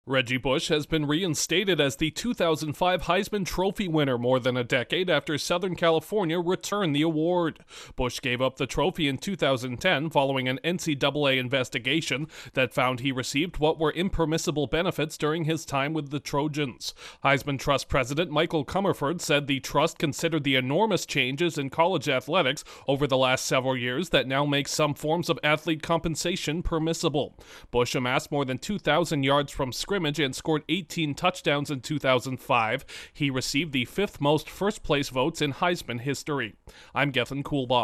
Reggie Bush has been reinstated as the 2005 Heisman Trophy winner more than a decade after Southern California returned the award. Bush gave up the trophy in 2010 following an NCAA investigation that found he received what were impermissible benefits during his time with the Trojans. Heisman Trust President Michael Comerford said the trust considered the enormous changes in college athletics over the last several years that now make some forms of athlete compensation permissible. Bush amassed more than 2,000 yards from scrimmage and scored 18 touchdowns in 2005. He received the fifth most first-place votes in Heisman history. I'm Gethin Coolbaugh.